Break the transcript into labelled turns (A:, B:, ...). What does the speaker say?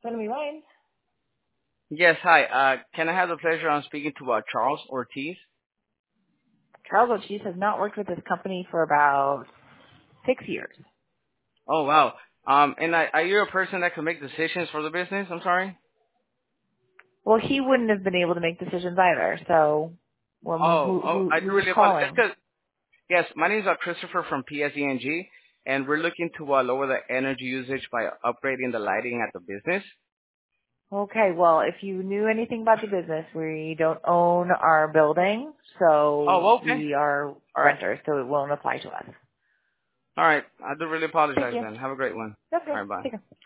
A: Enemy Lane.
B: Yes, hi. Can I have the pleasure on speaking to Charles Ortiz?
A: Charles Ortiz has not worked with this company for about 6 years.
B: Oh, wow. And are you a person that can make decisions for the business? I'm sorry?
A: Well, he wouldn't have been able to make decisions either. So,
B: I do
A: who's
B: really apologize.
A: calling?
B: Yes, my name is Christopher from PSENG, and we're looking to lower the energy usage by upgrading the lighting at the business.
A: Okay, well, if you knew anything about the business, we don't own our building, so
B: Oh, okay.
A: we are
B: All right.
A: renters, so it won't apply to us.
B: All right. I do really
A: Thank
B: apologize
A: you.
B: then. Have a great one.
A: Okay,
B: All right, bye.
A: take care.